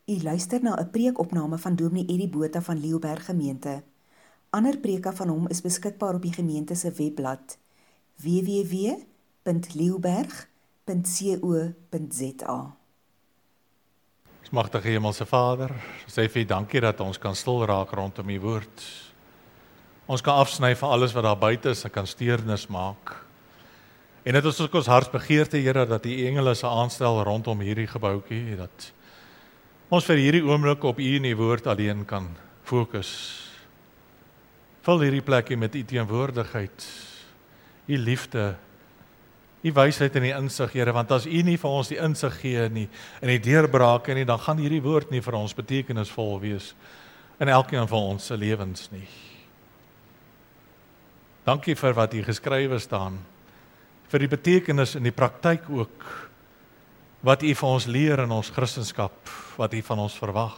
U luister na 'n preekopname van Dominee Eddie Botha van Leeuberg Gemeente. Ander preke van hom is beskikbaar op die gemeente se webblad www.leeuberg.co.za. Magtige Hemelse Vader, sê vir U dankie dat ons kan stil raak rondom U woord. Ons kan afsny van alles wat daar buite is en kan steurnis maak. En dit is ook ons hartsbegeerte, Here, dat die engele se aanstel rondom hierdie gebouetjie, dat ons vir hierdie oomblik op U en U woord alleen kan fokus. Vul hierdie plekkie met U teenwoordigheid, U liefde, U wysheid en die insig, Here, want as U nie vir ons die insig gee nie, en die deurbrake nie, dan gaan hierdie woord nie vir ons betekenisvol wees in elkeen van ons se lewens nie. Dankie vir wat hier geskrywe staan, vir die betekenis in die praktyk ook, wat U vir ons leer in ons Christendom, wat U van ons verwag.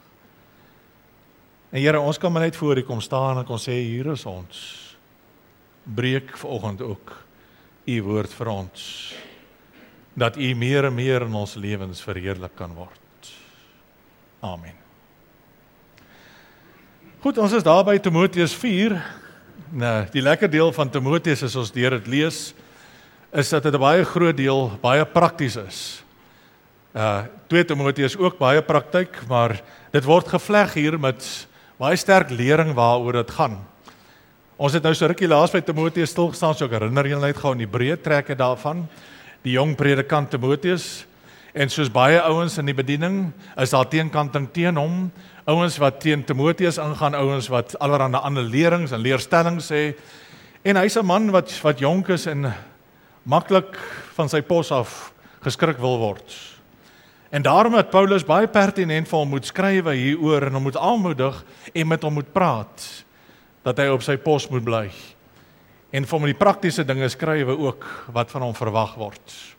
En Here, ons kan maar net voor U kom staan en kon sê, hier is ons. Breek vanoggend ook U woord vir ons, dat U meer en meer in ons lewens verheerlik kan word. Amen. Goed, ons is daar by Timoteus 4. Nou, die lekker deel van Timoteus is ons deur dit lees, is dat dit 'n baie groot deel, baie prakties is. 2 Timoteus ook baie praktyk, maar dit word gevleg hier met baie sterk lering waaroor dit gaan. Ons het nou so rukkie laas by Timoteus stilgestaan, so ek herinner julle net gou in die breë trekke daarvan, die jong predikant Timoteus, en soos baie ouens in die bediening, is daar teenkanting teen hom, ouens wat teen Timoteus ingaan, ouens wat allerhande ander lerings en leerstellings sê, en hy's 'n man wat jonk is en maklik van sy pos af geskrik wil word. En daarom het Paulus baie pertinent vir hom moet skrywe hieroor en hom moet aanmoedig en met hom moet praat, dat hy op sy pos moet bly. En vir hom die praktiese dinge skrywe ook, wat van hom verwag word.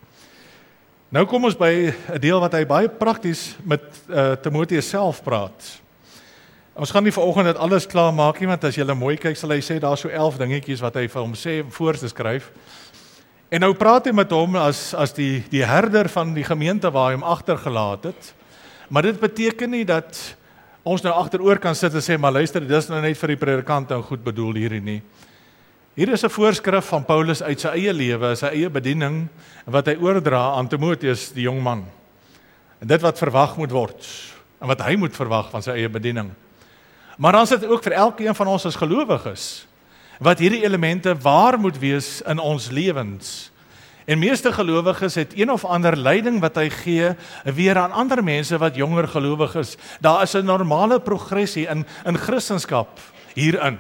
Nou kom ons by 'n deel wat hy baie prakties met Timoteus self praat. Ons gaan nie vanoggend dit alles klaar maak nie, want as jy mooi kyk, sal hy sê daar so 11 dingetjies wat hy vir hom sê om voor te skryf. En nou praat hy met hom as die herder van die gemeente waar hy hom agtergelaat het. Maar dit beteken nie dat ons nou agteroor kan sit en sê, maar luister, dit is nou net vir die predikante en goed bedoel hierdie nie. Hier is 'n voorskrif van Paulus uit sy eie lewe, sy eie bediening, wat hy oordra aan Timoteus, die jong man. En dit wat verwag moet word, en wat hy moet verwag van sy eie bediening. Maar dan is dit ook vir elkeen van ons as gelowiges, wat hierdie elemente waar moet wees in ons lewens. En meeste gelowiges het een of ander leiding wat hy gee weer aan ander mense wat jonger gelowig is. Daar is 'n normale progressie in Christendom hierin.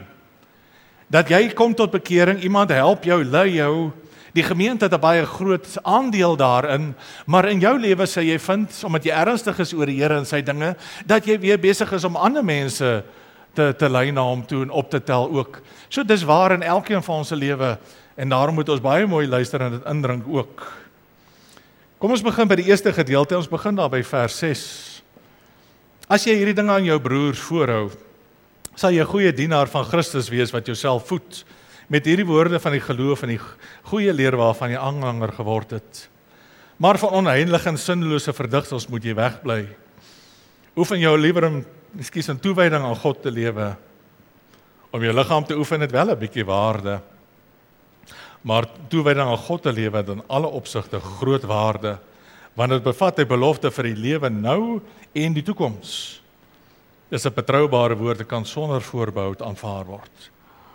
Dat jy kom tot bekering, iemand help jou, lei jou, die gemeente het 'n baie groot aandeel daarin, maar in jou lewe sê jy vind, omdat jy ernstig is oor die Here en sy dinge, dat jy weer besig is om ander mense te lei na hom toe en op te tel ook. So dis waar in elkeen van ons se lewe, en daarom moet ons baie mooi luister en dit indrink ook. Kom ons begin by die eerste gedeelte, ons begin daar by vers 6. As jy hierdie dinge aan jou broers voorhou, sal jy 'n goeie dienaar van Christus wees wat jouself voed met hierdie woorde van die geloof en die goeie leer waarvan jy aanhanger geword het. Maar van onheilige en sinnelose verdigtels moet jy wegbly. Oefen jou liewer om in toewyding aan God te lewe. Om jou liggaam te oefen het wel 'n bietjie waarde, maar toewyding aan God te lewe het in alle opsigte groot waarde, want dit bevat 'n belofte vir die lewe nou en die toekoms. Dis 'n betroubare woord, dit kan sonder voorbehoud aanvaar word.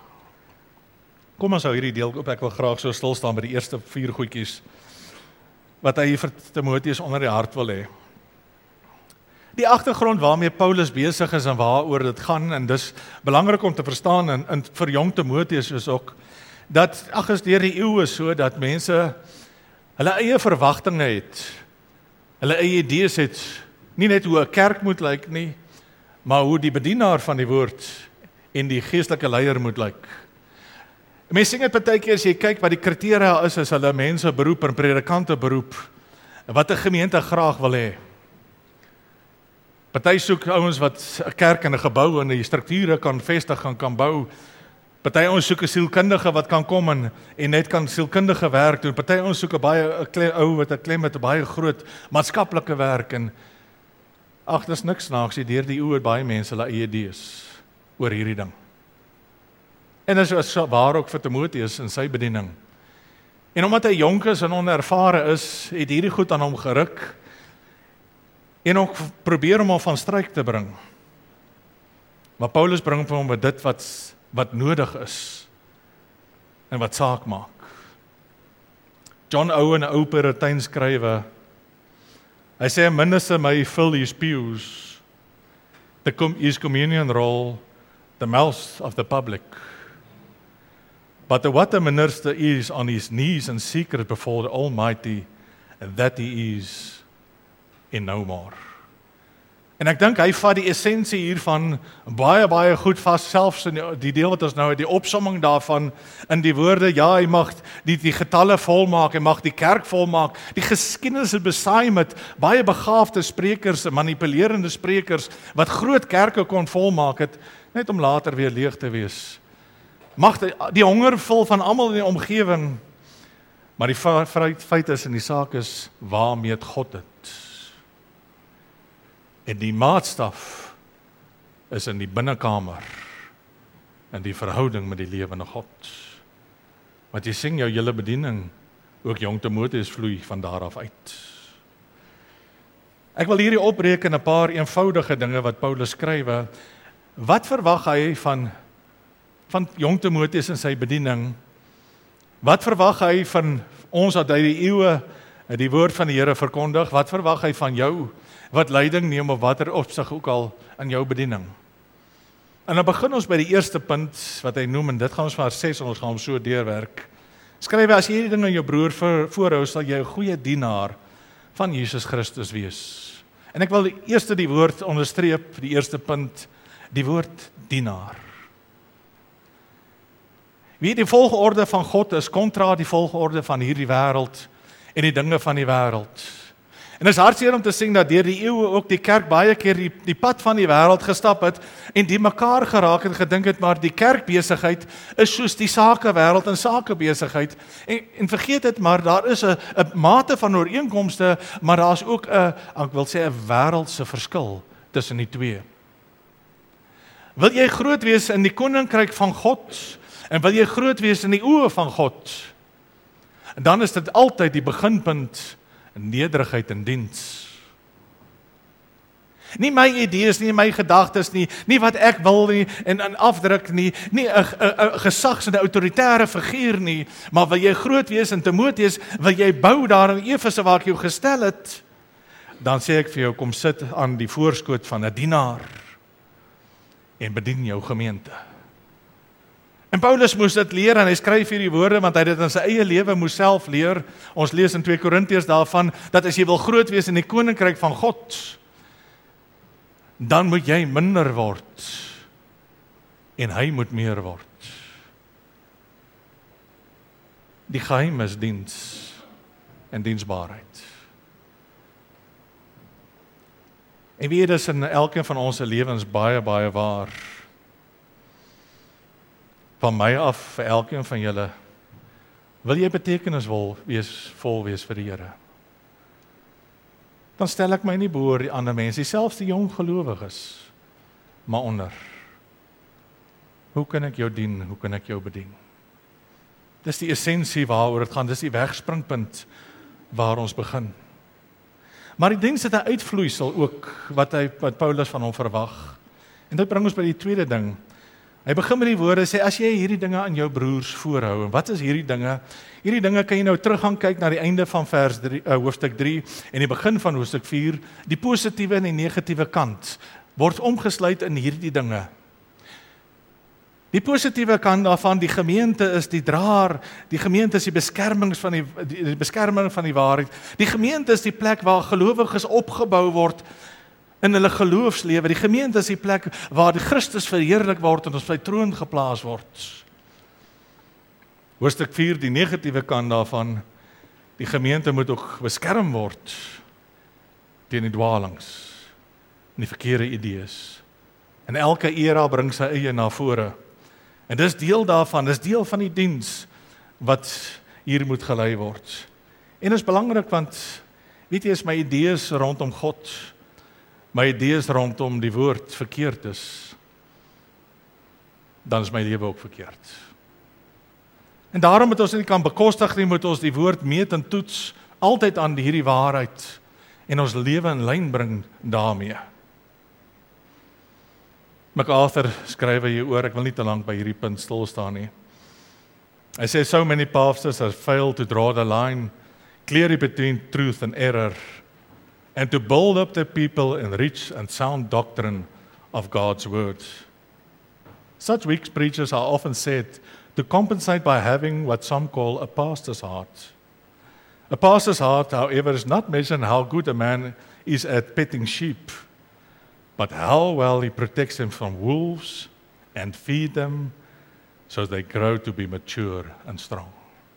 Kom ons hou hierdie deel op, ek wil graag so stil staan by die eerste 4 goedjies, wat hy vir Timoteus onder die hart wil hê. Die agtergrond waarmee Paulus besig is en waaroor dit gaan, en dis belangrik om te verstaan, en vir jong Timoteus is ook, dat is deur die eeue so, dat mense hulle eie verwagtinge het, hulle eie idees het, nie net hoe 'n kerk moet lyk nie, maar hoe die bedienaar van die woord en die geestelike leier moet lyk. Mense sing dit baie keer as jy kyk wat die kriteria is hulle mense beroep en predikante beroep, wat 'n gemeente graag wil hê. Party soek ouens wat 'n kerk en 'n gebou en die strukture kan vestig en kan bou. Party ons soek 'n sielkundige wat kan kom en net kan sielkundige werk doen. Party ons soek 'n baie ou wat 'n klem met 'n baie groot maatskaplike werk en ag, dis niks snaaks nie, deur die oë baie mense hulle eie idees oor hierdie ding. En dit is waar ook vir Timoteus in sy bediening. En omdat hy jonk is en onervare is, het hierdie goed aan hom geruk en ook probeer om hom van stryk te bring. Maar Paulus bring vir hom met dit wat nodig is en wat saak maak. John Owen, 'n ou Puritan skrywer, hy sê, "A minister may fill his pews, his communion roll, the mouth of the public. But what a minister is on his knees in secret before the Almighty, that he is in no more." En ek dink hy vat die essensie hiervan baie goed vas, selfs in die deel wat ons nou, die opsomming daarvan in die woorde, ja, hy mag die getalle volmaak, hy mag die kerk volmaak, die geskiedenis is besaai met baie begaafde sprekers, manipulerende sprekers, wat groot kerke kon volmaak het, net om later weer leeg te wees. Mag die honger vul van almal in die omgewing, maar die feit is en die saak is, waarmee het God het? En die maatstaf is in die binnekamer, in die verhouding met die lewende God. Want jy sien jou hele bediening, ook jong Timoteus vloei van daar af uit. Ek wil hierdie opbreek in 'n paar eenvoudige dinge wat Paulus skryf. Wat verwag hy van jong Timoteus in sy bediening? Wat verwag hy van ons dat hy die eeue die woord van die Here verkondig? Wat verwag hy van jou wat leiding neem op watter opsig ook al in jou bediening? En dan begin ons by die eerste punt wat hy noem, en dit gaan ons vers 6 en ons gaan hom so deurwerk. Skryf, as jy hierdie ding aan jou broer voorhou, sal jy 'n goeie dienaar van Jesus Christus wees. En ek wil die woord onderstreep, die eerste punt, die woord dienaar. Wie die volgorde van God is, kontra die volgorde van hierdie wêreld en die dinge van die wêreld. En dit is hartseer om te sien dat deur die eeue ook die kerk baie keer die pad van die wêreld gestap het en die mekaar geraak en gedink het, maar die kerkbesigheid is soos die sakewêreld en sakebesigheid. En vergeet dit, maar daar is 'n mate van ooreenkomste, maar daar is ook 'n wêreldse verskil tussen die twee. Wil jy groot wees in die koninkryk van God en wil jy groot wees in die oë van God, dan is dit altyd die beginpunt nederigheid en diens. Nie my idees nie, my gedagtes nie wat ek wil nie en afdruk nie 'n gesags- en 'n autoritaire figuur nie, maar wil jy groot wees in Timoteus, wil jy bou daar in Efese waar ek jou gestel het, dan sê ek vir jou, kom sit aan die voorskoot van 'n dienaar en bedien jou gemeente. En Paulus moes dit leer en hy skryf hierdie woorde want hy het dit in sy eie lewe moes self leer. Ons lees in 2 Korintiërs daarvan dat as jy wil groot wees in die koninkryk van God, dan moet jy minder word en hy moet meer word. Die geheim is diens en diensbaarheid. En weet, dit is in elkeen van ons lewens baie waar. Van my af, vir elkeen van julle, wil jy betekenisvol wees vir die Here? Dan stel ek my nie bo oor die ander mense, selfs die jong gelowiges, maar onder. Hoe kan ek jou dien? Hoe kan ek jou bedien? Dis die essensie waaroor dit gaan, dis die wegspringpunt waar ons begin. Maar die diens het 'n uitvloeisel ook, wat Paulus van hom verwag. En dit bring ons by die tweede ding. Hy begin met die woorde, sê, as jy hierdie dinge aan jou broers voorhou, en wat is hierdie dinge? Hierdie dinge kan jy nou terug gaan kyk na die einde van hoofstuk 3 en die begin van hoofstuk 4, die positiewe en die negatiewe kant, word omgesluit in hierdie dinge. Die positiewe kant daarvan, die gemeente is die draer, die gemeente is die beskerming van die waarheid, die gemeente is die plek waar gelowiges opgebou word, in hulle geloofslewe, die gemeente is die plek waar die Christus verheerlik word en op sy troon geplaas word. Hoofstuk 4, die negatiewe kant daarvan, die gemeente moet ook beskerm word teen die dwaalings en die verkeerde idees. En elke era bring sy eie na vore. En dis deel daarvan, dis deel van die diens wat hier moet gelei word. En is belangrik want, weet jy, is my idees rondom God, my idees rondom die woord verkeerd is, dan is my lewe ook verkeerd. En daarom moet ons nie kan bekostig nie, moet ons die woord meet en toets, altyd aan hierdie waarheid, en ons lewe in lyn bring daarmee. MacArthur skryf hier oor, ek wil nie te lank by hierdie punt stil staan nie. Hy sê, so many pastors have failed to draw the line clearly between truth and error, and to build up the people in rich and sound doctrine of God's word. Such weak preachers are often said to compensate by having what some call a pastor's heart. A pastor's heart, however, is not measured how good a man is at petting sheep, but how well he protects them from wolves and feed them so they grow to be mature and strong.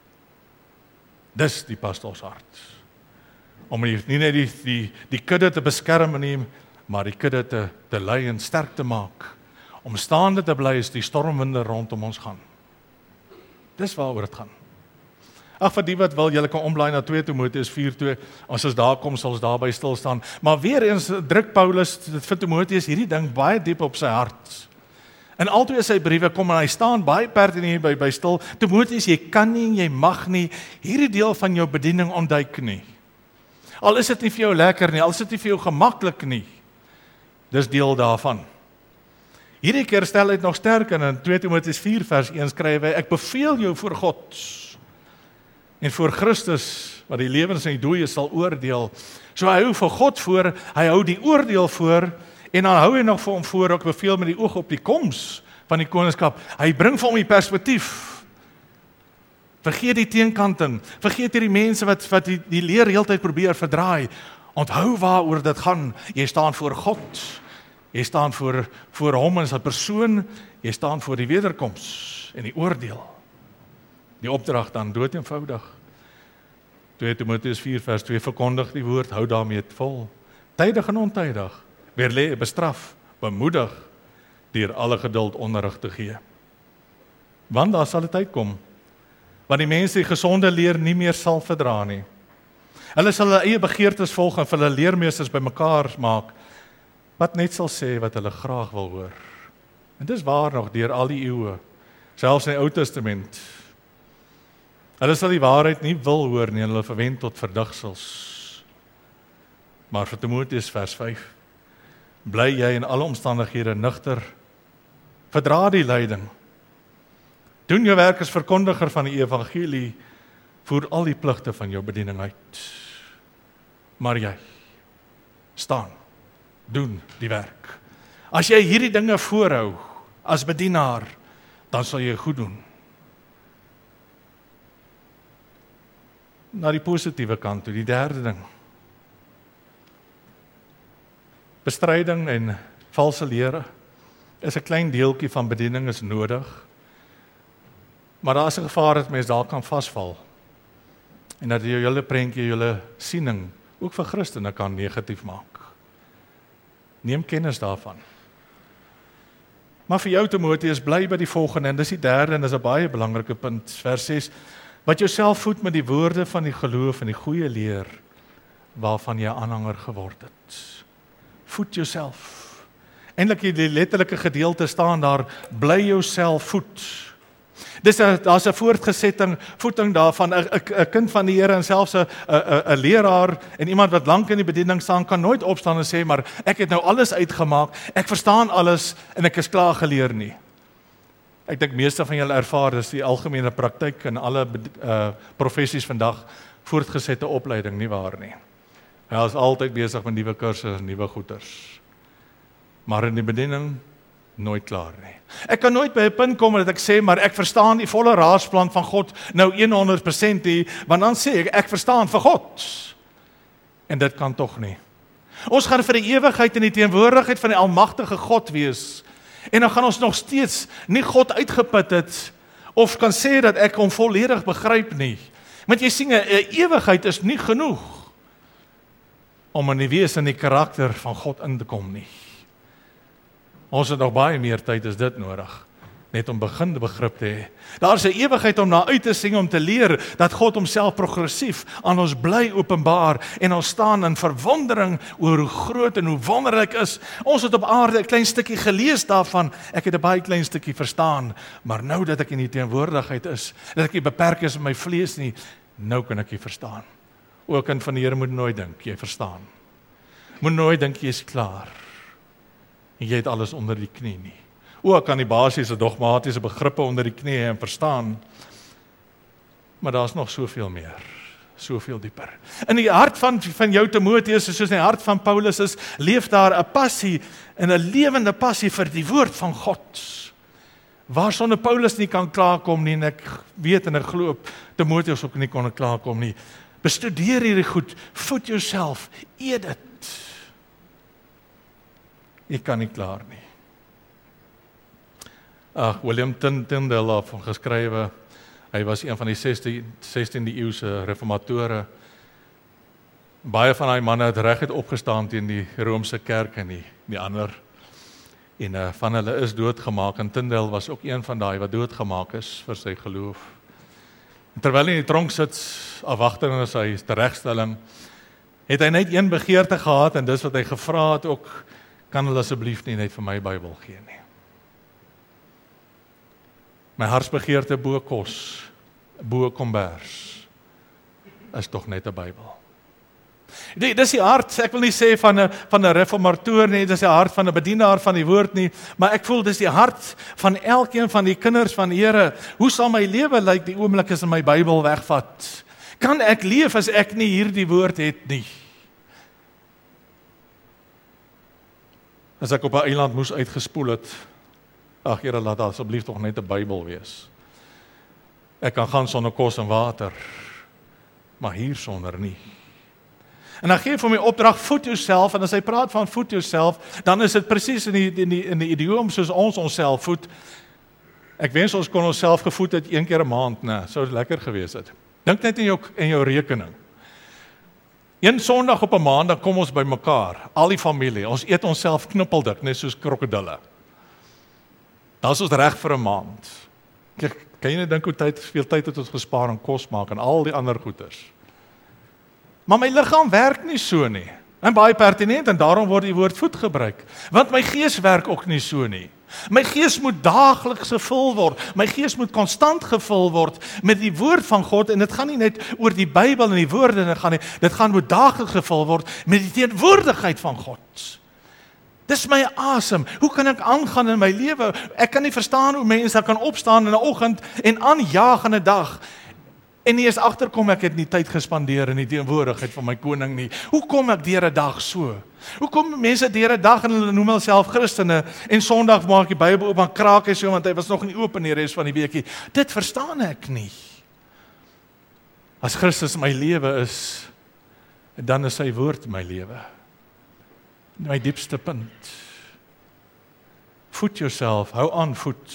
Dis die pastoors hart. Om nie net die kudde te beskerm nie, maar die kudde te lei en sterk te maak. Om staande te bly as die stormwinde rondom ons gaan. Dis waaroor dit gaan. Ag, vir die wat wil, julle kan omblaai na 2 Timoteus 4:2, as ons daar kom, sal ons daarby stil staan. Maar weer eens druk Paulus vir Timoteus hierdie ding baie diep op sy hart. In albei sy briewe kom en hy staan baie pertinent by stil. Timoteus, jy kan nie, jy mag nie hierdie deel van jou bediening ontduik nie. Al is dit nie vir jou lekker nie, al is dit nie vir jou gemaklik nie. Dis deel daarvan. Hierdie keer stel hy nog sterker in 2 Timoteus 4 vers 1 skryf hy, ek beveel jou voor God en voor Christus, wat die lewens en die dooies sal oordeel. So hy hou vir God voor, hy hou die oordeel voor, en dan hou hy nog vir hom voor, ook beveel met die oog op die koms van die koningskap. Hy bring vir hom die perspektief. Vergeet die teenkanting, vergeet hierdie mense wat die leer heeltyd probeer verdraai. Onthou waaroor dit gaan. Jy staan voor God, jy staan voor hom as 'n persoon, jy staan voor die wederkoms en die oordeel. Die opdrag dan dood eenvoudig. 2 Timoteus 4 vers 2 verkondig die woord, hou daarmee vol. Tydig en ontydig, weerlê, bestraf, bemoedig, deur alle geduld onderrig te gee. Want daar sal 'n tyd kom, want die mense die gesonde leer nie meer sal verdra nie. Hulle sal hulle eie begeertes volg en vir hulle leermeesters bymekaar maak, wat net sal sê wat hulle graag wil hoor. En dis waar nog deur al die eeue, selfs in die Ou Testament. Hulle sal die waarheid nie wil hoor nie, en hulle verwend tot verdigsels. Maar vir Timoteus vers 5, bly jy in alle omstandighede nugter, verdra die lyding, doen jou werk as verkondiger van die evangelie, voer al die pligte van jou bediening uit. Maar jy, staan, doen die werk. As jy hierdie dinge voorhou, as bedienaar, dan sal jy goed doen. Na die positiewe kant toe, die derde ding. Bestryding en valse lere is 'n klein deeltjie van bediening is nodig. Maar daar is 'n gevaar dat mens daar kan vasval. En dat jy julle prentjie, julle siening ook vir Christene kan negatief maak. Neem kennis daarvan. Maar vir jou Timoteus, bly by die volgende, en dis die derde en dis 'n baie belangrike punt, vers 6. Wat jouself voed met die woorde van die geloof en die goeie leer waarvan jy aanhanger geword het. Voed jouself. Eintlik die letterlike gedeelte staan daar, bly jouself voed. Daar's 'n voortgesetting, voeding daarvan, 'n kind van die Here en selfs 'n leraar en iemand wat lank in die bediening staan, kan nooit opstaan en sê, maar ek het nou alles uitgemaak, ek verstaan alles en ek is klaar geleer nie. Ek dink meeste van julle ervaar, dis die algemene praktyk in alle professies vandag, voortgesette opleiding, nie waar nie. Hy is altyd besig met nuwe kursusse en nuwe goeders. Maar in die bediening, nooit klaar nie. Ek kan nooit by 'n punt kom dat ek sê, maar ek verstaan die volle raadsplan van God nou 100% nie, want dan sê ek verstaan vir God. En dit kan tog nie. Ons gaan vir die ewigheid in die teenwoordigheid van die almagtige God wees. En dan gaan ons nog steeds nie God uitgeput het, of kan sê dat ek hom volledig begryp nie. Want jy sien, 'n ewigheid is nie genoeg om in die wese en die karakter van God in te kom nie. Ons het nog baie meer tyd as dit nodig. net om begin begrip te hê. Daar's 'n ewigheid om na uit te sien, om te leer dat God homself progressief aan ons bly openbaar en ons staan in verwondering oor hoe groot en hoe wonderlik is. Ons het op aarde 'n klein stukkie gelees daarvan. Ek het 'n baie klein stukkie verstaan, maar nou dat ek in die teenwoordigheid is, dat ek nie beperk is in my vlees nie, nou kan ek dit verstaan. O, kind van die Here, moet nooit dink jy verstaan. Moet nooit dink jy is klaar en jy het alles onder die knie nie. Ook kan die basiese dogmatiese begrippe onder die knie en verstaan, maar daar's nog soveel meer, soveel dieper. In die hart van jou Timoteus, soos in die hart van Paulus is, leef daar 'n passie en 'n lewende passie vir die woord van God. Waarsonder Paulus nie kan klaarkom nie, en ek weet en ek glo Timoteus ook nie kon klaarkom nie. Bestudeer hierdie goed, voed jouself, eet dit. Jy kan nie klaar nie. William Tyndale het geskrywe, hy was een van die 16de eeuse reformatore. Baie van die manne het reguit opgestaan teen die Romeinse kerk en die ander. En van hulle is doodgemaak, en Tyndale was ook een van daai wat doodgemaak is vir sy geloof. En terwyl hy in die tronk sit, afwagtend na sy teregstelling, het hy net een begeerte gehad, en dis wat hy gevra het ook, kan hulle asseblief nie net vir my Bybel gee nie. My hartsbegeerte bo kos, bo kombers, is tog net 'n Bybel. Dis die hart, ek wil nie sê van 'n reformator nie, dis die hart van 'n bedienaar van die woord nie, maar ek voel dis die hart van elkeen van die kinders van die Here. Hoe sal my lewe lyk die oomblik as my Bybel wegvat? Kan ek leef as ek nie hierdie woord het nie? As ek op 'n eiland moes uitgespoel het, ag Here, laat asseblief tog net 'n Bybel wees. Ek kan gaan sonder kos en water, maar hier sonder nie. En dan gee hy vir my opdrag, voed jouself, en as hy praat van voed jouself, dan is dit presies in die idioom soos ons onsself voed. Ek wens ons kon onsself gevoed het 1 keer 'n maand, nee, sou lekker gewees het. Dink net in jou rekening. Een Sondag op 'n maand, dan kom ons by mekaar, al die familie, ons eet onsself knippeldik, net soos krokodille. Dan is ons reg vir 'n maand. Kan jy net dink hoeveel tyd het ons gespaar aan kos maak en al die ander goeders. Maar my liggaam werk nie so nie. En baie pertinent, en daarom word die woord voed gebruik. Want my gees werk ook nie so nie. My gees moet daagliks gevul word. My gees moet konstant gevul word met die woord van God, en dit gaan nie net oor die Bybel en die woorde, dit gaan moet daagliks gevul word met die teenwoordigheid van God. Dis my asem. Hoe kan ek aangaan in my lewe? Ek kan nie verstaan hoe mense kan opstaan in 'n oggend en aanjaag in 'n dag en nie eens agterkom ek het nie tyd gespandeer in die teenwoordigheid van my koning nie. Hoe kom ek deur 'n dag so? Hoe kom mense deur 'n dag en hulle noem hulself Christene en Sondag maak die Bybel oop en kraak hy so want hy was nog nie oop in die res van die weekie. Dit verstaan ek nie. As Christus my lewe is, dan is sy woord my lewe. My diepste punt. Voed jouself, hou aan voed.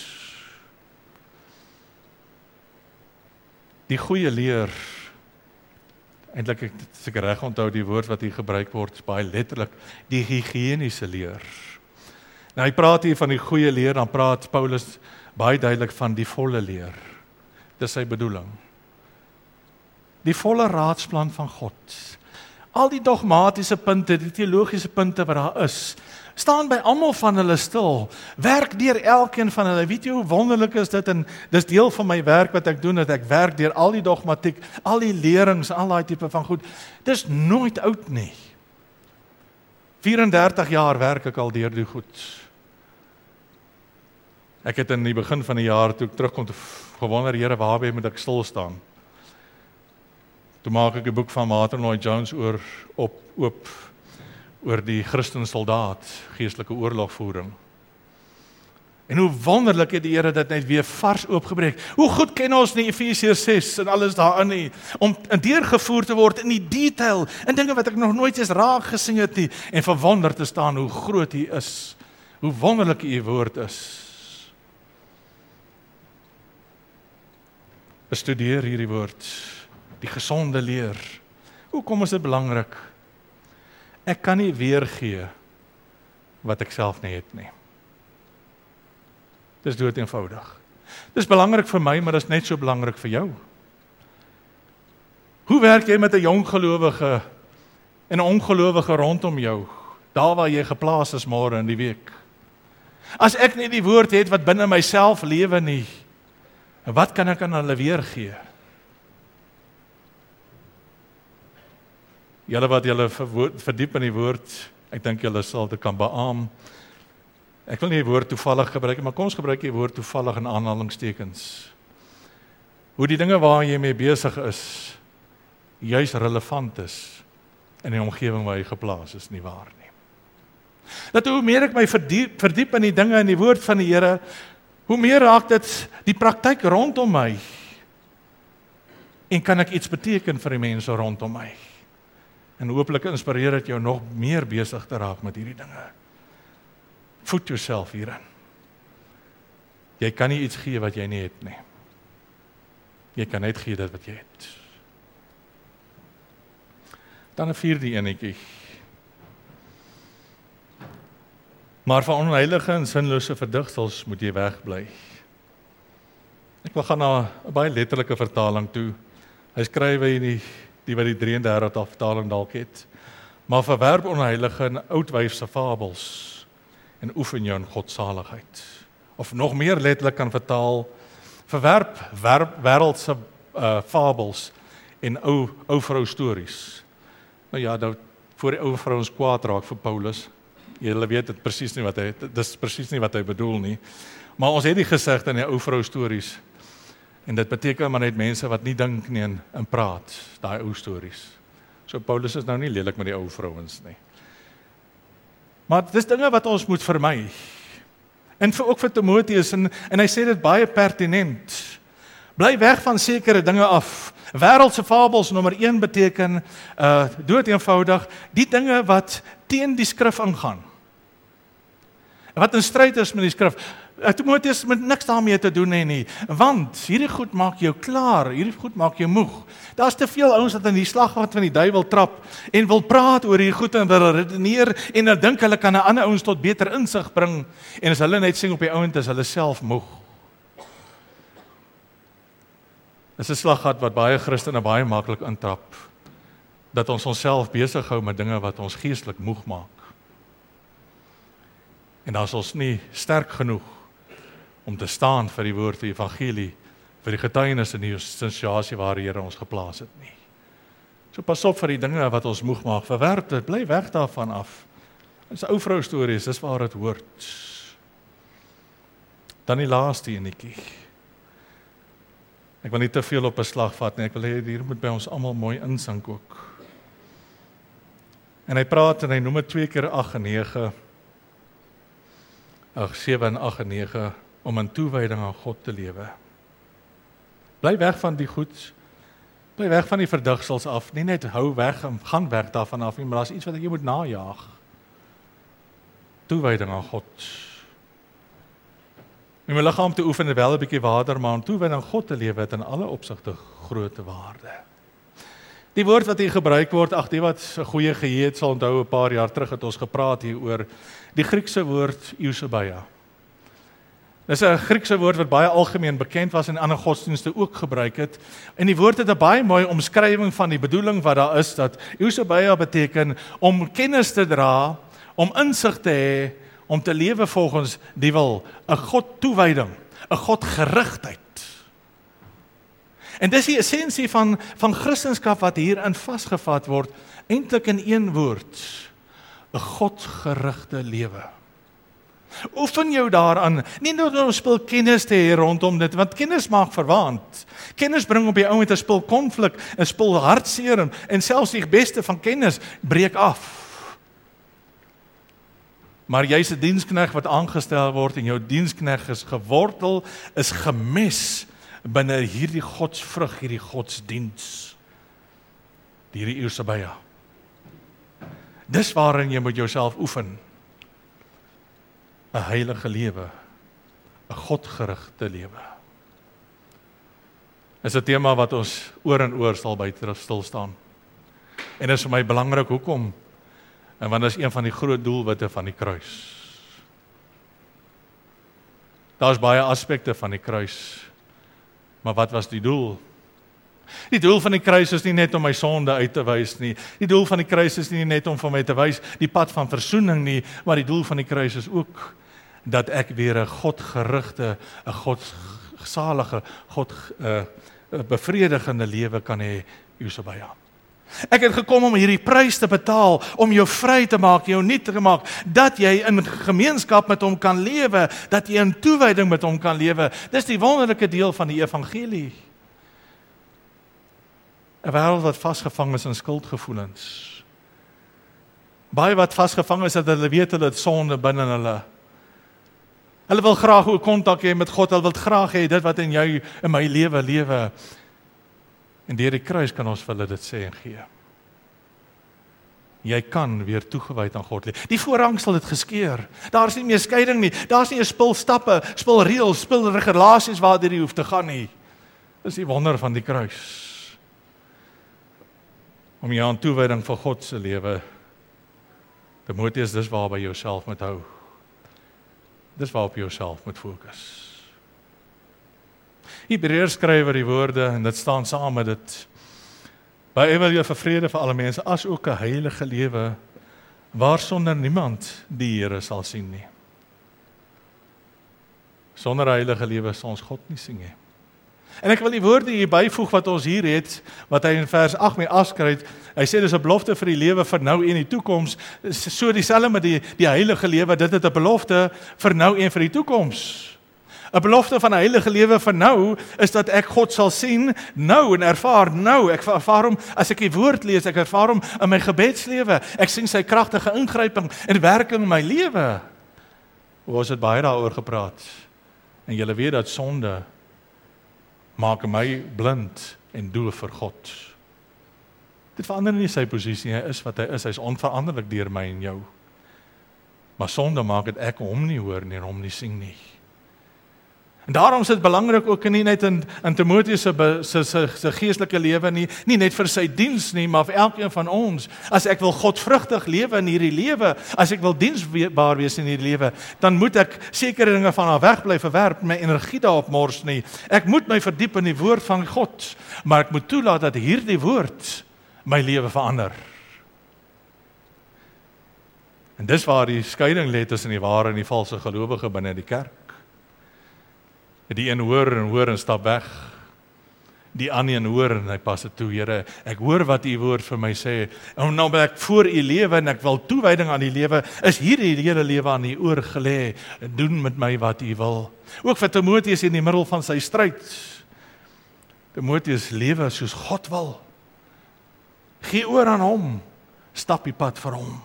Die goeie leer, eintlik as ek reg onthou die woord wat hier gebruik word, is baie letterlik, die higiëniese leer. Nou hy praat hier van die goeie leer, dan praat Paulus baie duidelik van die volle leer. Dis sy bedoeling. Die volle raadsplan van God. Al die dogmatiese punte, die teologiese punte wat daar is, staan by almal van hulle stil. Werk deur elkeen van hulle. Weet jy hoe wonderlik is dit, en dis deel van my werk wat ek doen, dat ek werk deur al die dogmatiek, al die lerings, al daai tipe van goed. Dis nooit oud nie. 34 jaar werk ek al deur die goed. Ek het in die begin van die jaar, toe ek terugkom, gewonder, Here, waarby moet ek stil staan? Toe maak ek 'n boek van Martin Lloyd-Jones oor die Christen soldaat, geestelike oorlogvoering. En hoe wonderlik het die Here dit net weer vars oopgebreek. Hoe goed ken ons nie Efesiërs 6 en alles daarin nie, om deurgevoer te word in die detail, in dinge wat ek nog nooit eens raak gesien het nie, en verwonder te staan hoe groot hy is, hoe wonderlik u woord is. Bestudeer hierdie woord, die gesonde leer. Hoekom is dit belangrik? Ek kan nie weergee wat ek self nie het nie. Dis dood eenvoudig. Dis belangrik vir my, maar dis net so belangrik vir jou. Hoe werk jy met 'n jong gelowige en 'n ongelowige rondom jou, daar waar jy geplaas is môre in die week? As ek nie die woord het wat binne myself lewe nie, wat kan ek aan hulle weergee? Julle wat julle verdiep in die woord, ek dink julle sal dit kan beamoen. Ek wil nie die woord toevallig gebruik, maar kom ons gebruik die woord toevallig in aanhalingstekens. Hoe die dinge waar jy mee besig is, juis relevant is in die omgewing waar jy geplaas is, nie waar nie. Dat hoe meer ek my verdiep in die dinge in die woord van die Here, hoe meer raak dit die praktyk rondom my, en kan ek iets beteken vir die mense rondom my. En hopelik inspireer dit jou nog meer besig te raak met hierdie dinge. Voed jouself hierin. Jy kan nie iets gee wat jy nie het nie. Jy kan net gee dit wat jy het. Dan 'n vierde enetjie. Maar van onheilige en sinlose verdigtels moet jy wegbly. Ek wil gaan na 'n baie letterlike vertaling toe. Hy skryf in die wat die 33 vertaling dalk het. Maar verwerp onheilige en oudwyfse fabels en oefen jou in godsaligheid. Of nog meer letterlik kan vertaal, verwerp wêreldse fabels en ou vrou stories. Nou ja, voor die ou vrouens kwaad raak vir Paulus. Julle weet dit presies nie dis presies nie wat hy bedoel nie. Maar ons het die gesegde in die ou vrou stories. En dit beteken maar net mense wat nie dink nie en praat, daai ou stories. So Paulus is nou nie lelik met die ou vrouens nie. Maar dis dinge wat ons moet vermy. En ook vir Timoteus, en hy sê dit baie pertinent. Bly weg van sekere dinge af. Wêreldse fabels nommer 1 beteken dood eenvoudig die dinge wat teen die skrif ingaan. Wat in stryd is met die skrif. Timoteus moet niks daarmee te doen hê nie, want hierdie goed maak jou klaar, hierdie goed maak jou moeg. Daar's te veel ouens wat in die slaggat van die duiwel trap en wil praat oor hierdie goed en wil redeneer en dan dink hulle kan 'n ander ouens tot beter insig bring en as hulle net sien op die ouend is hulle self moeg. Dis 'n slaggat wat baie Christene baie maklik intrap, dat ons onsself besig hou met dinge wat ons geestelik moeg maak. En dan is ons nie sterk genoeg om te staan vir die woord van die evangelie, vir die getuienis in die situasie waar die Here ons geplaas het nie. So pas op vir die dinge wat ons moeg maak, verwerp dit, bly weg daarvan af. Dis ou vrou stories, dis waar dit hoort. Dan die laaste enetjie. Ek wil nie te veel op 'n slag vat nie, ek wil hê hier moet by ons almal mooi insink ook. En hy praat en hy noem dit 2 keer 8 en 9, 7 en 8 en 9, om in toewyding aan God te lewe. Bly weg van die goed, bly weg van die verdigsels af, nie net hou weg en gaan weg daarvan af nie, maar daar's iets wat jy moet najaag. Toewyding aan God. Om my liggaam te oefen en wel 'n bietjie water, maar om toewyding aan God te lewe het in alle opsigte groote waarde. Die woord wat hier gebruik word, die wat 'n goeie geheue het sal onthou, 'n paar jaar terug het ons gepraat hier oor die Griekse woord eusebeia. Dis 'n Griekse woord wat baie algemeen bekend was en ander godsdienste ook gebruik het. En die woord het 'n baie mooi omskrywing van die bedoeling wat daar is, dat eusebeia beteken om kennis te dra, om insig te hê, om te lewe volgens die wil, 'n God toewyding, 'n God gerigtheid. En dis die essensie van Christendom wat hierin vasgevat word, eintlik in een woord, 'n godgerigte lewe. Oefen jou daaraan, nie net om spul kennis te hê rondom dit, want kennis maak verwaand. Kennis bring op die ou met 'n spul konflik, 'n spul hartseer en selfs die beste van kennis breek af. Maar jy's 'n dienskneg wat aangestel word en jou dienskneg is gewortel, is gemes binne hierdie godsvrug, hierdie godsdiens. Hierdie eusebeia. Dis waarin jy moet jouself oefen. 'n heilige lewe, 'n godgerigte lewe. Is 'n tema wat ons oor en oor sal by stil staan. En is vir my belangrik hoekom? En want dit is een van die groot doelwitte van die kruis. Daar's baie aspekte van die kruis. Maar wat was die doel? Die doel van die kruis is nie net om my sonde uit te wys nie. Die doel van die kruis is nie net om vir my te wys die pad van versoening nie, maar die doel van die kruis is ook dat ek weer 'n godgerigte, 'n godsalige, bevredigende lewe kan hê, Josabaya. Ek het gekom om hierdie prys te betaal, om jou vry te maak, jou nuut te maak, dat jy in gemeenskap met hom kan lewe, dat jy in toewyding met hom kan lewe. Dis die wonderlike deel van die evangelie. 'n wêreld wat vasgevang is in skuldgevoelens. Baie wat vasgevang is dat hulle weet hulle het sonde binne hulle. Hulle wil graag 'n kontak hê met God, hulle wil graag hê dit wat in jou in my lewe. En deur die kruis kan ons vir hulle dit sê en gee. Jy kan weer toegewyd aan God leef. Die voorhang sal dit geskeur. Daar's nie meer skeiding nie. Daar's nie 'n spul stappe, spul reëls, spul regulasies waardeur jy hoef te gaan nie. Dis die wonder van die kruis. Om jou aan toewyding vir God se lewe. Timoteus, dis waar by jouself moet hou. Dis waar op jouself moet fokus. Hebreërs skrywer die woorde, en dit staan saam met dit. By evangelie vir vrede vir alle mense, as ook 'n heilige lewe, waarsonder niemand die Here sal sien nie. Sonder 'n heilige lewe sal ons God nie sien nie. En ek wil die woorde hier byvoeg wat ons hier het, wat hy in vers 8 mee afskryf. Hy sê dis 'n belofte vir die lewe vir nou en die toekoms. So dieselfde met die heilige lewe, dit het 'n belofte vir nou en vir die toekoms. 'n Belofte van 'n heilige lewe vir nou is dat ek God sal sien nou en ervaar nou. Ek ervaar hom as ek die woord lees, ek ervaar hom in my gebedslewe. Ek sien sy kragtige ingryping en werking in my lewe. Ons het baie daaroor gepraat. En julle weet dat sonde maak my blind en doof vir God. Dit verander nie sy posisie, hy is wat hy is, hy is onveranderlik deur my en jou. Maar sonde maak dit ek hom nie hoor nie en hom nie sien nie. En daarom is dit belangrik ook nie net in Timoteus se geestelike lewe nie net vir sy diens nie, maar vir elkeen van ons. As ek wil godvrugtig lewe in hierdie lewe, as ek wil diensbaar wees in hierdie lewe, dan moet ek sekere dinge van haar weg bly verwerp, my energie daarop mors nie. Ek moet my verdiep in die woord van God, maar ek moet toelaat dat hierdie woord my lewe verander. En dis waar die skeiding lê tussen die ware en die valse gelowige binne die kerk. Die een hoor en stap weg. Die ander een hoor en hy pas dit toe, Here, ek hoor wat u woord vir my sê. En nou ben ek voor u lewe en ek wil toewyding aan die lewe. Is hierdie hele lewe aan u oorgelê. Doen met my wat u wil. Ook vir Timoteus in die middel van sy stryd. Timoteus lewe soos God wil. Gee oor aan hom. Stap die pad vir hom.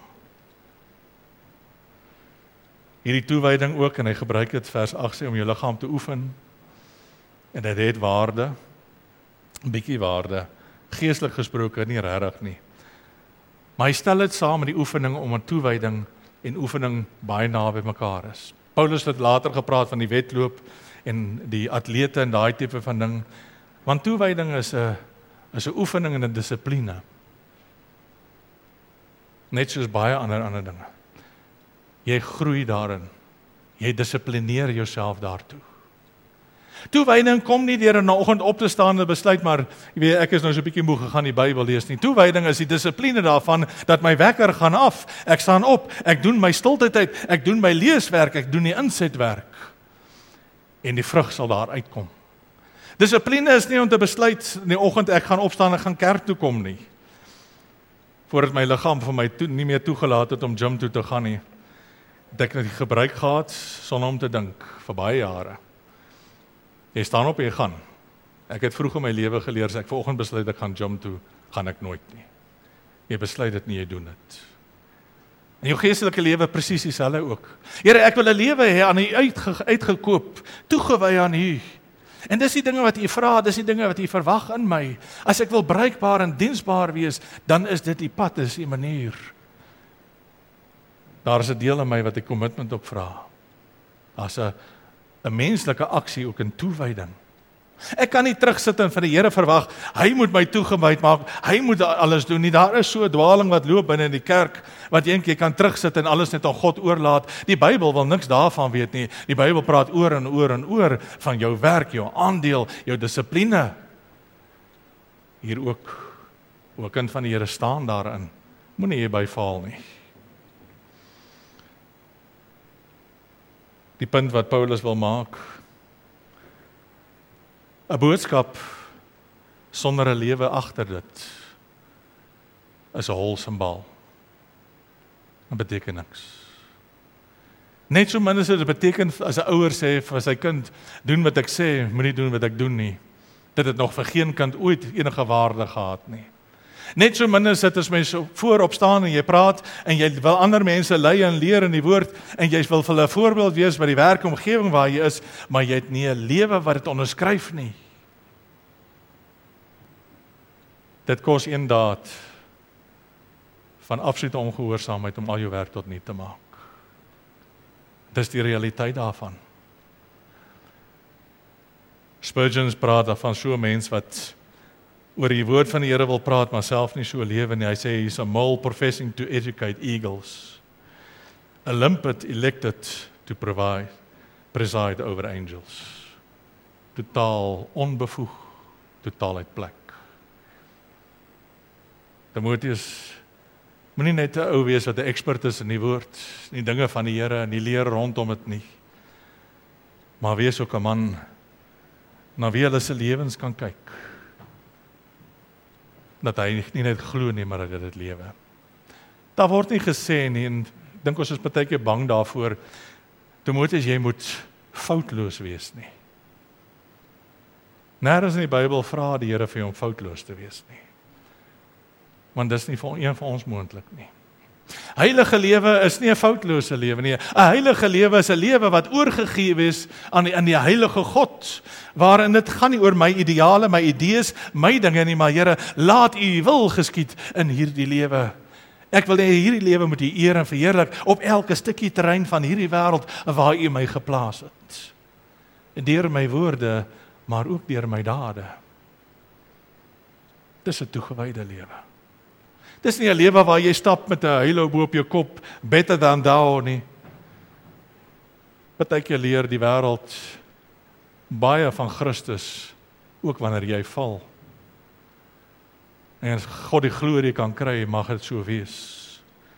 Hierdie toewyding ook, en hy gebruik dit vers 8 sê, om jou liggaam te oefen. En dit het waarde, 'n bietjie waarde, geestelik gesproke nie regtig nie. Maar hy stel dit saam met die oefening om 'n toewyding en oefening baie naby mekaar is. Paulus het later gepraat van die wedloop en die atlete en daai tipe van ding. Want toewyding is 'n oefening en 'n dissipline. Net soos baie ander dinge. Jy groei daarin. Jy dissiplineer jouself daartoe. Toewyding kom nie deur in die oggend op te staan en besluit maar, jy weet, ek is nou so 'n bietjie moeg gegaan die Bybel lees nie. Toewyding is die dissipline daarvan dat my wekker gaan af. Ek staan op, ek doen my stiltetyd, ek doen my leeswerk, ek doen die insetwerk. En die vrug sal daar uitkom. Dissipline is nie om te besluit in die oggend ek gaan opstaan en gaan kerk toe kom nie. Voordat my liggaam vir my nie meer toegelaat het om gym toe te gaan nie. Het ek gebruik gehad sonder om te dink vir baie jare. Jy staan op en jy gaan. Ek het vroeg in my lewe geleer, as ek vanoggend besluit ek gaan gym toe, gaan ek nooit nie. Jy besluit dit nie, jy doen dit. En jou geestelike lewe presies dieselfde ook. Here, ek wil 'n lewe hê aan U uitgekoop, toegewy aan U. En dis die dinge wat U vra, dis die dinge wat U verwag in my. As ek wil bruikbaar en diensbaar wees, dan is dit die pad, is die manier. Daar is 'n deel in my wat 'n commitment op vra. Daar's 'n menslike aksie ook in toewyding. Ek kan nie terugsit en van die Here verwag, hy moet my toegewyd maak, hy moet alles doen nie. Daar is so 'n dwaling wat loop binne in die kerk, wat jy kan terugsit en alles net aan God oorlaat. Die Bybel wil niks daarvan weet nie. Die Bybel praat oor en oor en oor van jou werk, jou aandeel, jou dissipline. Hier ook, o kind van die Here, staan daarin. Moenie hierby val nie. Die punt wat Paulus wil maak, 'n boodskap sonder 'n lewe agter dit is 'n hol simbool. Dit beteken niks. Net so min as dit beteken as 'n ouer sê vir sy kind, doen wat ek sê, moenie doen wat ek doen nie. Dit het nog vir geen kind ooit enige waarde gehad nie. Net so min as dit as mens voorop staan en jy praat en jy wil ander mense lei en leer in die woord en jy wil vir hulle 'n voorbeeld wees by die werkomgewing waar jy is, maar jy het nie 'n lewe wat dit onderskryf nie. Dit kos een daad van absolute ongehoorsaamheid om al jou werk tot niet te maak. Dis die realiteit daarvan. Spurgeon praat van so 'n mens wat oor die woord van die Here wil praat, maar self nie so lewe nie. Hy sê he's a mole professing to educate eagles, a limpet elected to preside over angels. Totaal onbevoeg, totaal uit plek. Timoteus, moenie net 'n ou wees wat 'n ekspert is in die woord, in die dinge van die Here en die leer rondom dit nie. Maar wees ook 'n man na wie hulle se lewens kan kyk. Dat hy nie net glo nie, maar dat hy dit lewe. Daar word nie gesê nie, en dink ons is baie keer bang daarvoor, Timoteus, jy moet foutloos wees nie. Nêrens in die Bybel vra die Here vir jou om foutloos te wees nie. Want dis nie vir een van ons moontlik nie. Heilige lewe is nie 'n foutlose lewe nie. 'n Heilige lewe is 'n lewe wat oorgegee is aan die heilige God, waarin dit gaan nie oor my ideale, my idees, my dinge nie, maar Here, laat U wil geskied in hierdie lewe. Ek wil hê hierdie lewe moet U eer en verheerlik op elke stukkie terrein van hierdie wêreld waar U my geplaas het. Deur my woorde, maar ook deur my dade. Dis 'n toegewyde lewe. Dis nie 'n lewe waar jy stap met 'n heilou bo op jou kop, better than thou nie. Partykeer leer die wêreld baie van Christus, ook wanneer jy val. En as God die glorie kan kry, mag dit so wees.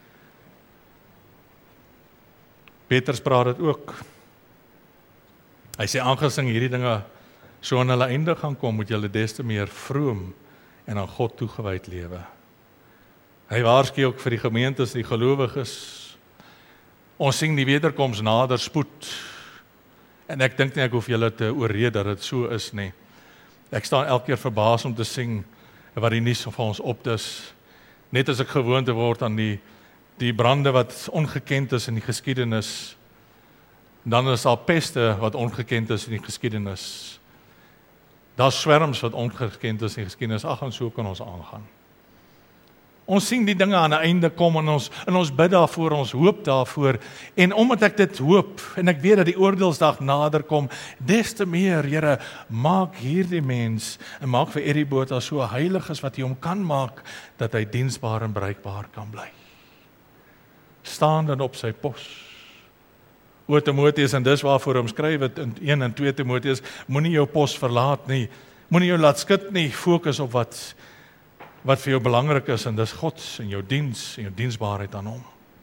Petrus praat dit ook. Hy sê, aangesien hierdie dinge so aan hulle einde gaan kom, moet julle des te meer vroom en aan God toegewyd lewe. Hy waarsku ook vir die gemeentes, die gelowiges. Ons sien die wederkoms nader spoed. En ek dink nie ek hoef julle te oorreed dat dit so is nie. Ek staan elke keer verbaas om te sien wat die nuus vir ons opdis. Net as ek gewoond word aan die brande wat ongekend is in die geskiedenis, dan is daar peste wat ongekend is in die geskiedenis. Daar's swerms wat ongekend is in die geskiedenis. Ag, en so kan ons aangaan. Ons sien die dinge aan 'n einde kom en ons bid daarvoor, ons hoop daarvoor. En omdat ek dit hoop en ek weet dat die oordeelsdag nader kom, des te meer, Here, maak hierdie mens en maak vir Eddie Botha so heilig as wat U hom kan maak, dat hy diensbaar en bruikbaar kan bly. Staan dan op sy pos. O Timoteus, en dis waarvoor hom skryf het in 1 en 2 Timoteus, moenie jou pos verlaat nie, moenie jou laat skud nie, fokus op wat vir jou belangrik is, en dis God en jou diens en jou diensbaarheid aan hom.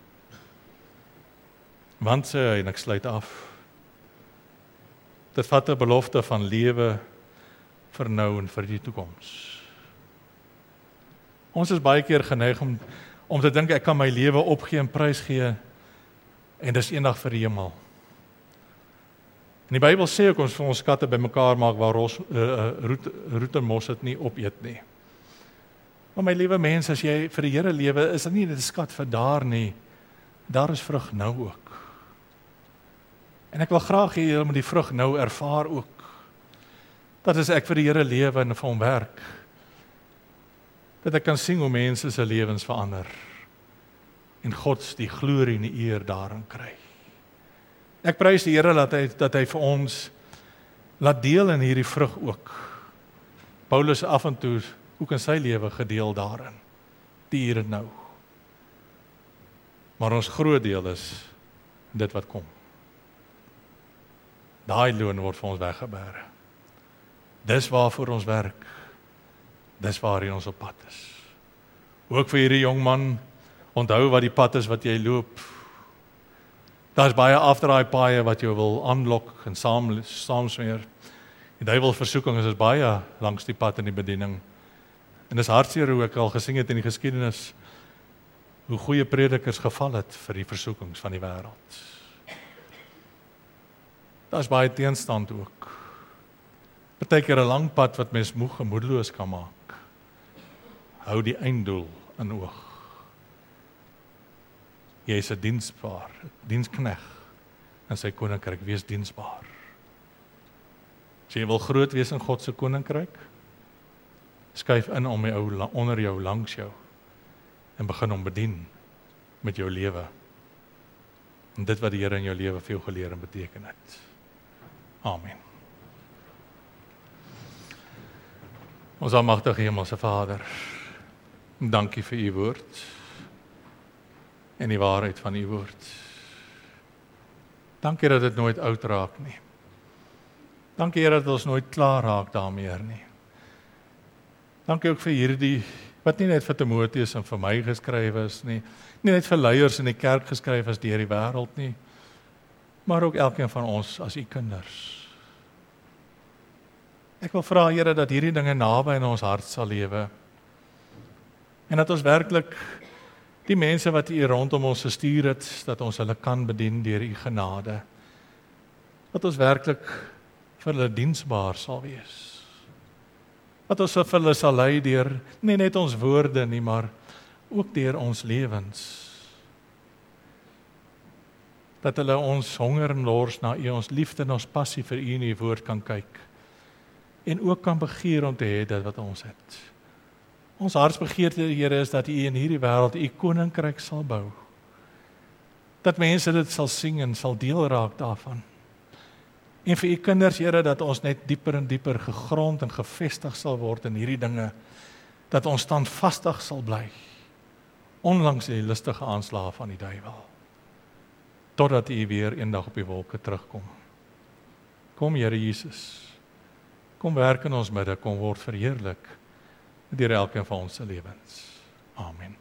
Want sê hy, en ek sluit af, dit vat 'n belofte van lewe vir nou en vir die toekoms. Ons is baie keer geneig om te dink ek kan my lewe opgee en prys gee, en dis eendag vir die hemel. En die Bybel sê ook ons vir ons skatte bymekaar maak waar roet en mos dit nie opeet nie. Maar my liewe mens, as jy vir die Here lewe, is dit nie 'n skat vir daar nie. Daar is vrug nou ook. En ek wil graag hê julle moet die vrug nou ervaar ook. Dat as ek vir die Here lewe en vir hom werk, dat ek kan sien hoe mense se lewens verander. En God die glorie en die eer daarin kry. Ek prys die Here dat hy vir ons laat deel in hierdie vrug ook. Paulus af en toe ook in sy lewe gedeel daarin. Die hier en nou. Maar ons groot deel is dit wat kom. Daai loon word vir ons weggebêre. Dis waarvoor ons werk. Dis waarheen ons op pad is. Ook vir hierdie jong man, onthou wat die pad is wat jy loop. Daar's baie afdraai paaie wat jou wil aanlok en saamsmeer. Die duiwel versoeking is baie langs die pad in die bediening. En dis hartseer hoe ek al gesien het in die geskiedenis, hoe goeie predikers geval het vir die versoekings van die wêreld. Daar's baie teenstand ook. Partykeer 'n lang pad wat mens moeg en moedeloos kan maak. Hou die einddoel in oog. Jy is 'n diensknegt in sy koninkryk, wees diensbaar. As jy wil groot wees in God se koninkryk, skuif in om die ou onder jou, langs jou, en begin hom bedien met jou lewe. En dit wat die Here in jou lewe vir jou geleer en beteken het. Amen. Ons almagtige Hemelse Vader, dankie vir u woord en die waarheid van u woord. Dankie dat dit nooit oud raak nie. Dankie Here dat ons nooit klaar raak daarmee nie. Dankie ook vir hierdie, wat nie net vir Timoteus en vir my geskryf is nie, nie net vir leiers in die kerk geskryf is deur die wêreld nie, maar ook elkeen van ons as u kinders. Ek wil vra Here dat hierdie dinge naby in ons hart sal lewe. En dat ons werklik die mense wat u rondom ons gestuur het, dat ons hulle kan bedien deur u genade. Dat ons werklik vir hulle diensbaar sal wees. Dat ons vir hulle sal lei deur nie net ons woorde nie, maar ook deur ons lewens. Dat hulle ons honger en lors na u, ons liefde en ons passie vir u en u woord kan kyk. En ook kan begeer om te hê dit wat ons het. Ons hartsbegeerte, Here, is dat u in hierdie wêreld u koninkryk sal bou. Dat mense dit sal sien en sal deel raak daarvan. En vir u kinders, Here, dat ons net dieper en dieper gegrond en gevestig sal word in hierdie dinge, dat ons standvastig sal bly, ondanks die listige aanslae van die duiwel, totdat u weer eendag op die wolke terugkom. Kom, Here Jesus, kom werk in ons midde, kom word verheerlik deur elkeen van ons se lewens. Amen.